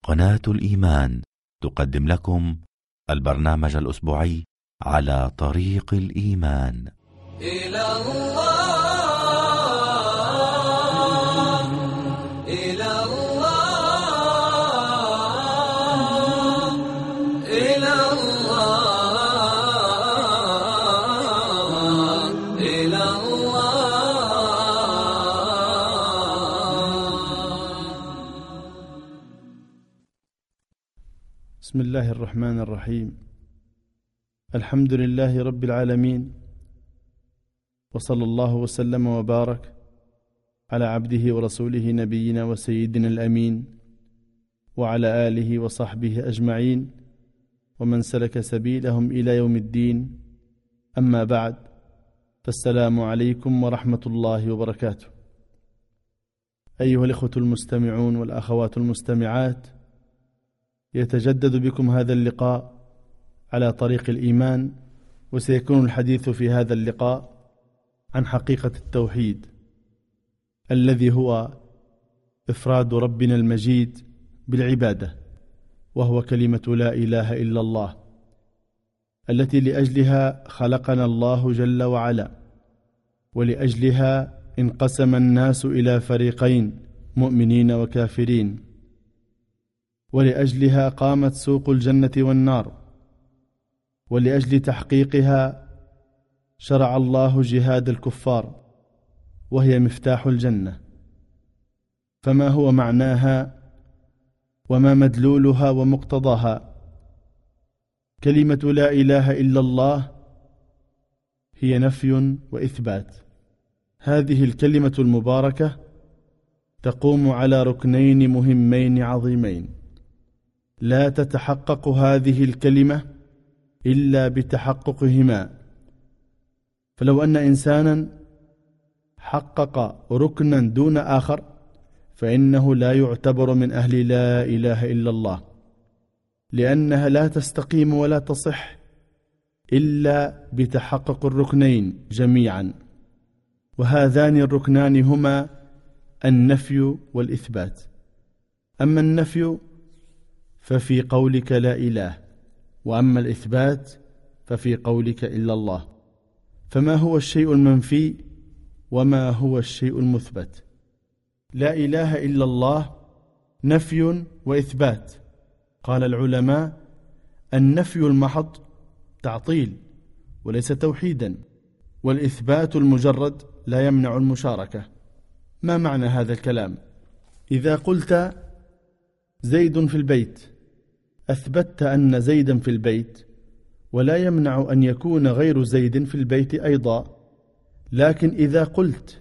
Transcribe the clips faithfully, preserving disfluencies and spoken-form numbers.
قناة الإيمان تقدم لكم البرنامج الأسبوعي على طريق الإيمان. إلى الله إلى الله إلى الله إلى الله. بسم الله الرحمن الرحيم. الحمد لله رب العالمين، وصلى الله وسلم وبارك على عبده ورسوله نبينا وسيدنا الأمين وعلى آله وصحبه أجمعين ومن سلك سبيلهم إلى يوم الدين. أما بعد، فالسلام عليكم ورحمة الله وبركاته. أيها الإخوة المستمعون والأخوات المستمعات، يتجدد بكم هذا اللقاء على طريق الإيمان، وسيكون الحديث في هذا اللقاء عن حقيقة التوحيد الذي هو إفراد ربنا المجيد بالعبادة، وهو كلمة لا إله إلا الله التي لأجلها خلقنا الله جل وعلا، ولأجلها انقسم الناس إلى فريقين مؤمنين وكافرين، ولأجلها قامت سوق الجنة والنار، ولأجل تحقيقها شرع الله جهاد الكفار وهي مفتاح الجنة. فما هو معناها وما مدلولها ومقتضاها؟ كلمة لا إله إلا الله هي نفي وإثبات. هذه الكلمة المباركة تقوم على ركنين مهمين عظيمين، لا تتحقق هذه الكلمة إلا بتحققهما. فلو أن إنسانا حقق ركنا دون آخر فإنه لا يعتبر من أهل لا إله إلا الله، لأنها لا تستقيم ولا تصح إلا بتحقق الركنين جميعا، وهذان الركنان هما النفي والإثبات. أما النفي ففي قولك لا إله، وأما الإثبات ففي قولك إلا الله. فما هو الشيء المنفي وما هو الشيء المثبت؟ لا إله إلا الله نفي وإثبات. قال العلماء: النفي المحض تعطيل وليس توحيدا، والإثبات المجرد لا يمنع المشاركة. ما معنى هذا الكلام؟ إذا قلت زيد في البيت أثبتت أن زيدا في البيت، ولا يمنع أن يكون غير زيد في البيت أيضا. لكن إذا قلت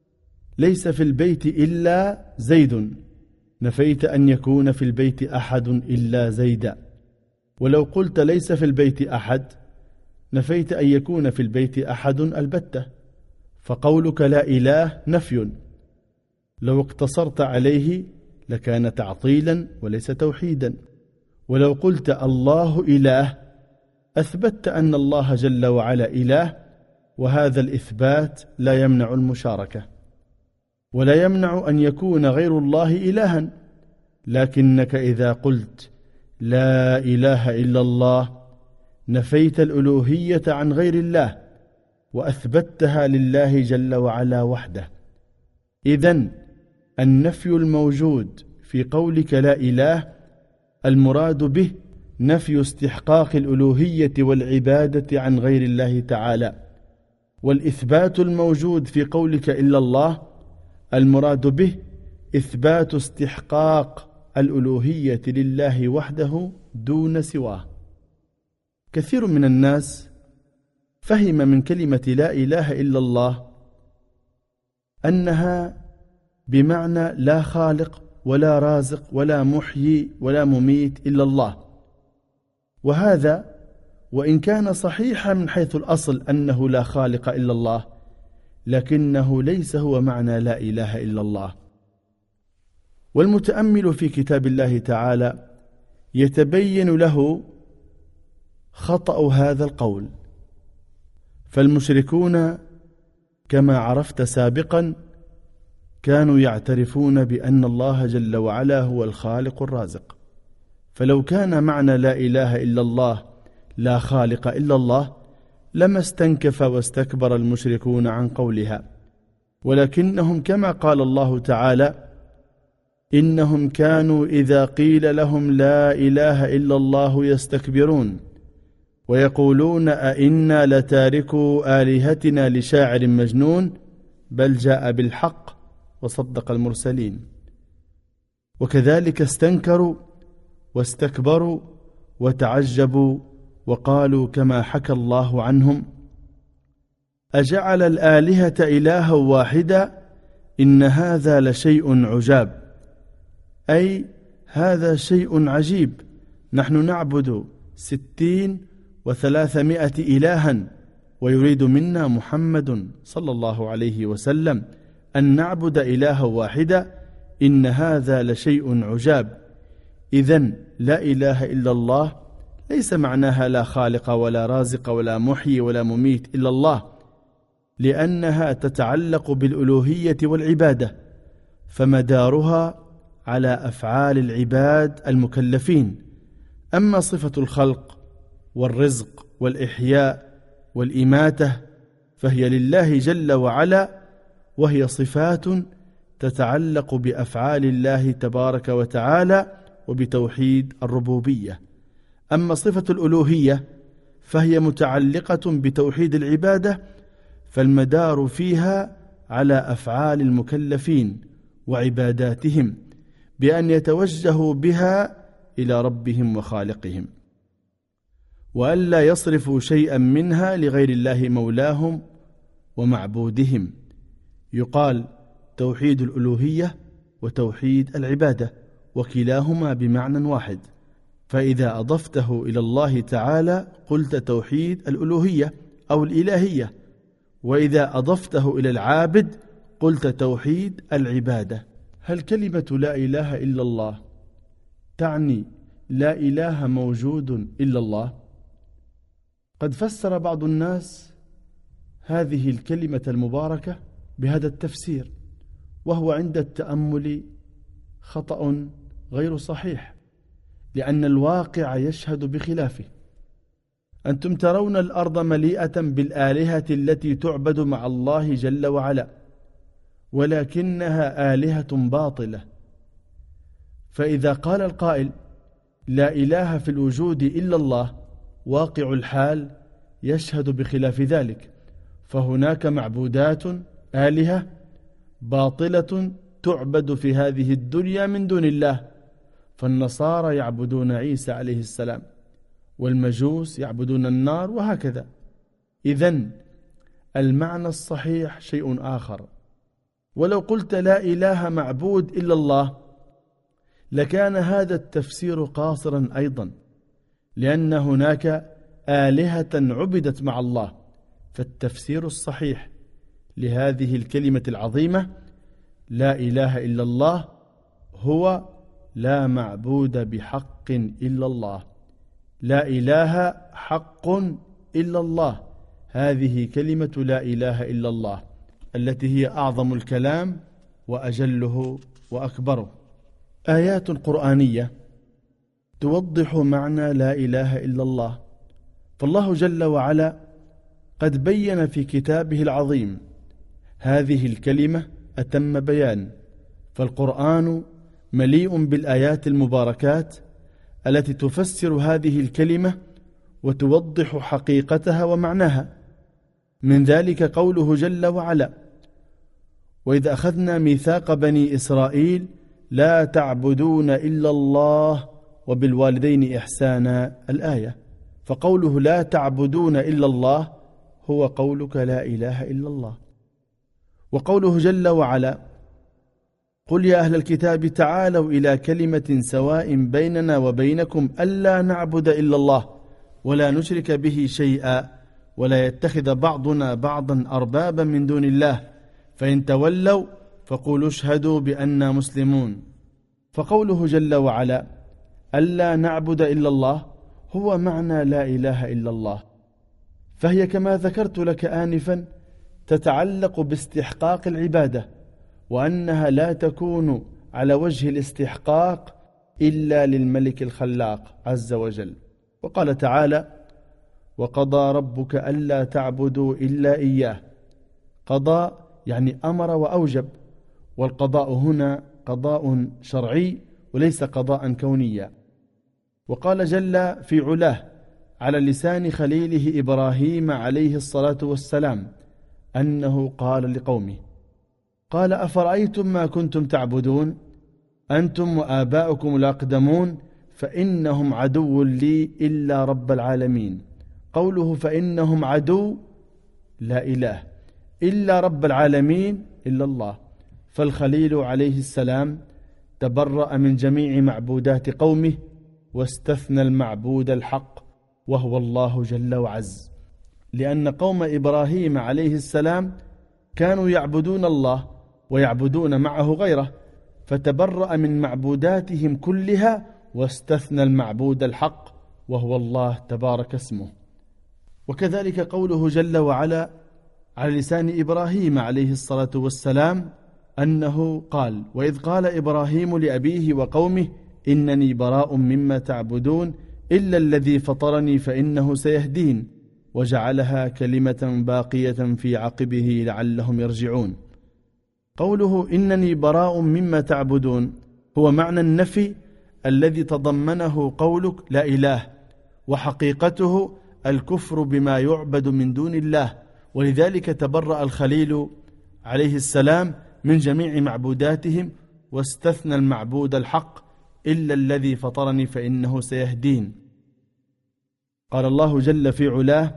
ليس في البيت إلا زيد نفيت أن يكون في البيت أحد إلا زيدا، ولو قلت ليس في البيت أحد نفيت أن يكون في البيت أحد البتة. فقولك لا إله نفي، لو اقتصرت عليه لكان تعطيلا وليس توحيدا. ولو قلت الله إله أثبتت أن الله جل وعلا إله، وهذا الإثبات لا يمنع المشاركة، ولا يمنع أن يكون غير الله إلها. لكنك إذا قلت لا إله إلا الله نفيت الألوهية عن غير الله وأثبتها لله جل وعلا وحده. إذن النفي الموجود في قولك لا إله المراد به نفي استحقاق الألوهية والعبادة عن غير الله تعالى، والإثبات الموجود في قولك إلا الله المراد به إثبات استحقاق الألوهية لله وحده دون سواه. كثير من الناس فهم من كلمة لا إله إلا الله أنها بمعنى لا خالق ولا رازق ولا محيي ولا مميت إلا الله، وهذا وإن كان صحيحا من حيث الأصل أنه لا خالق إلا الله، لكنه ليس هو معنى لا إله إلا الله. والمتأمل في كتاب الله تعالى يتبين له خطأ هذا القول. فالمشركون كما عرفت سابقا كانوا يعترفون بأن الله جل وعلا هو الخالق الرازق، فلو كان معنى لا إله إلا الله لا خالق إلا الله لما استنكف واستكبر المشركون عن قولها، ولكنهم كما قال الله تعالى: إنهم كانوا إذا قيل لهم لا إله إلا الله يستكبرون ويقولون أئنا لتاركوا آلهتنا لشاعر مجنون بل جاء بالحق وصدق المرسلين. وكذلك استنكروا واستكبروا وتعجبوا وقالوا كما حكى الله عنهم: أجعل الآلهة إلها واحدا إن هذا لشيء عجاب، أي هذا شيء عجيب، نحن نعبد ستين وثلاثمائة إلها ويريد منا محمد صلى الله عليه وسلم أن نعبد إلها واحدا، إن هذا لشيء عجاب. إذن لا إله إلا الله ليس معناها لا خالق ولا رازق ولا محيي ولا مميت إلا الله، لأنها تتعلق بالألوهية والعبادة، فمدارها على أفعال العباد المكلفين. أما صفة الخلق والرزق والإحياء والإماتة فهي لله جل وعلا، وهي صفات تتعلق بأفعال الله تبارك وتعالى وبتوحيد الربوبية. أما صفة الألوهية فهي متعلقة بتوحيد العبادة، فالمدار فيها على أفعال المكلفين وعباداتهم بأن يتوجهوا بها إلى ربهم وخالقهم، وألا يصرفوا شيئا منها لغير الله مولاهم ومعبودهم. يقال توحيد الألوهية وتوحيد العبادة، وكلاهما بمعنى واحد، فإذا أضفته إلى الله تعالى قلت توحيد الألوهية أو الإلهية، وإذا أضفته إلى العابد قلت توحيد العبادة. هل كلمة لا إله إلا الله تعني لا إله موجود إلا الله؟ قد فسر بعض الناس هذه الكلمة المباركة بهذا التفسير، وهو عند التأمل خطأ غير صحيح، لأن الواقع يشهد بخلافه. أنتم ترون الأرض مليئة بالآلهة التي تعبد مع الله جل وعلا، ولكنها آلهة باطلة. فإذا قال القائل لا إله في الوجود إلا الله، واقع الحال يشهد بخلاف ذلك، فهناك معبودات آلهة باطلة تعبد في هذه الدنيا من دون الله، فالنصارى يعبدون عيسى عليه السلام، والمجوس يعبدون النار، وهكذا. إذن المعنى الصحيح شيء آخر. ولو قلت لا إله معبود إلا الله لكان هذا التفسير قاصرا أيضا، لأن هناك آلهة عبدت مع الله. فالتفسير الصحيح لهذه الكلمة العظيمة لا إله إلا الله هو لا معبود بحق إلا الله، لا إله حق إلا الله. هذه كلمة لا إله إلا الله التي هي أعظم الكلام وأجله وأكبره. آيات قرآنية توضح معنى لا إله إلا الله، فالله جل وعلا قد بين في كتابه العظيم هذه الكلمة أتم بيان. فالقرآن مليء بالآيات المباركات التي تفسر هذه الكلمة وتوضح حقيقتها ومعناها. من ذلك قوله جل وعلا: وإذ أخذنا ميثاق بني إسرائيل لا تعبدون إلا الله وبالوالدين إحسانا، الآية. فقوله لا تعبدون إلا الله هو قولك لا إله إلا الله. وقوله جل وعلا: قل يا أهل الكتاب تعالوا إلى كلمة سواء بيننا وبينكم ألا نعبد إلا الله ولا نشرك به شيئا ولا يتخذ بعضنا بعضا أربابا من دون الله فإن تولوا فقولوا اشهدوا بأننا مسلمون. فقوله جل وعلا ألا نعبد إلا الله هو معنى لا إله إلا الله، فهي كما ذكرت لك آنفا تتعلق باستحقاق العبادة، وأنها لا تكون على وجه الاستحقاق إلا للملك الخلاق عز وجل. وقال تعالى: وقضى ربك ألا تعبدوا إلا إياه. قضى يعني أمر وأوجب، والقضاء هنا قضاء شرعي وليس قضاء كونيا. وقال جل في علاه على لسان خليله إبراهيم عليه الصلاة والسلام أنه قال لقومه: قال أفرأيتم ما كنتم تعبدون أنتم وآباؤكم الأقدمون فإنهم عدو لي إلا رب العالمين. قوله فإنهم عدو لا إله إلا رب العالمين إلا الله. فالخليل عليه السلام تبرأ من جميع معبودات قومه واستثنى المعبود الحق وهو الله جل وعز، لأن قوم إبراهيم عليه السلام كانوا يعبدون الله ويعبدون معه غيره، فتبرأ من معبوداتهم كلها واستثنى المعبود الحق وهو الله تبارك اسمه. وكذلك قوله جل وعلا على لسان إبراهيم عليه الصلاة والسلام أنه قال: وإذ قال إبراهيم لأبيه وقومه إنني براء مما تعبدون إلا الذي فطرني فإنه سيهدين، وجعلها كلمة باقية في عقبه لعلهم يرجعون. قوله إنني براء مما تعبدون هو معنى النفي الذي تضمنه قولك لا إله، وحقيقته الكفر بما يعبد من دون الله. ولذلك تبرأ الخليل عليه السلام من جميع معبوداتهم واستثنى المعبود الحق إلا الذي فطرني فإنه سيهدين. قال الله جل في علاه: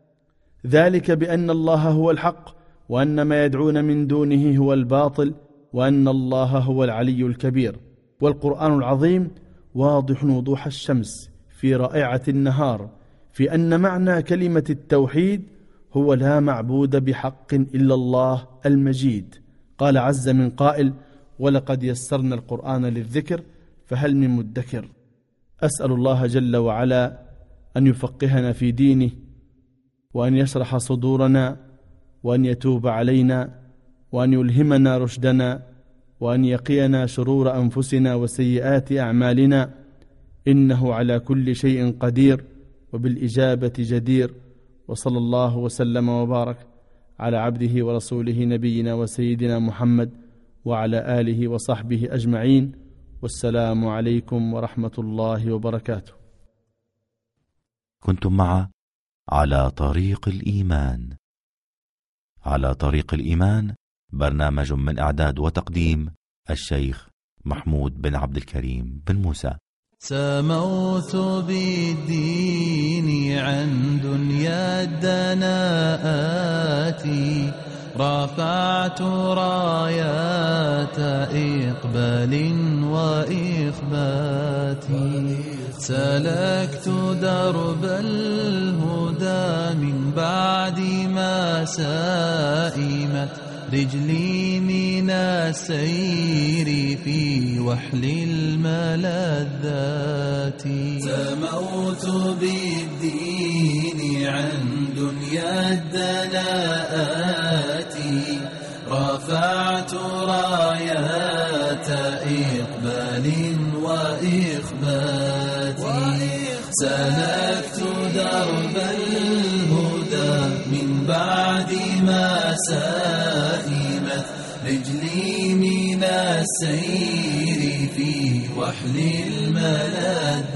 ذلك بأن الله هو الحق وأن ما يدعون من دونه هو الباطل وأن الله هو العلي الكبير. والقرآن العظيم واضح وضوح الشمس في رائعة النهار في أن معنى كلمة التوحيد هو لا معبود بحق إلا الله المجيد. قال عز من قائل: ولقد يسرنا القرآن للذكر فهل من مدكر. أسأل الله جل وعلا أن يفقهنا في دينه، وأن يشرح صدورنا، وأن يتوب علينا، وأن يلهمنا رشدنا، وأن يقينا شرور أنفسنا وسيئات أعمالنا، إنه على كل شيء قدير وبالإجابة جدير. وصلى الله وسلم وبارك على عبده ورسوله نبينا وسيدنا محمد وعلى آله وصحبه أجمعين، والسلام عليكم ورحمة الله وبركاته. كنتم مع على طريق الإيمان. على طريق الإيمان برنامج من إعداد وتقديم الشيخ محمود بن عبد الكريم بن موسى. سموت بالدين عن دنيا الدناءات، رفعت رايات إقبال وإخبات، سلكت درب الهدى من بعد ما سائمت رجلي من السير في وحل الملذات. سموت بالدين عن دنيا الدناءات، رفعت رايات إقبال وإخبات، سلكت درب الهدى من بعد ما سائمت رجلي من السير في وحل الملذات.